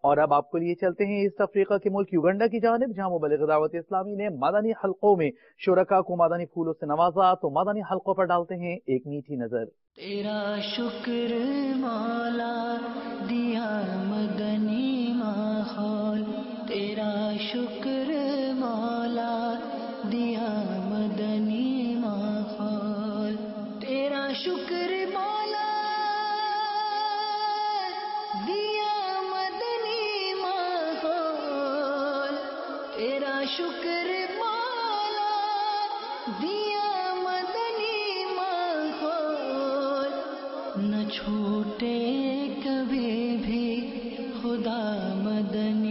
और अब आपको लिए चलते हैं ईस्ट अफ्रीका के मुल्क युगांडा की जानिब, जहां मुबल्लिग दावत इस्लामी ने मदनी हल्कों में शुरका को मदनी फूलों से नवाजा। तो मदनी हल्कों पर डालते हैं एक मीठी नजर। तेरा शुक्र मौला, दिया मदनी माहौल। तेरा शुक्र मौला, दिया मदनी माहौल। तेरा शुक्र मौला, दिया मदनी माहौल। तेरा शुक्र मौला, दिया मदनी माहौल। न छूटे कभी भी खुदा मदनी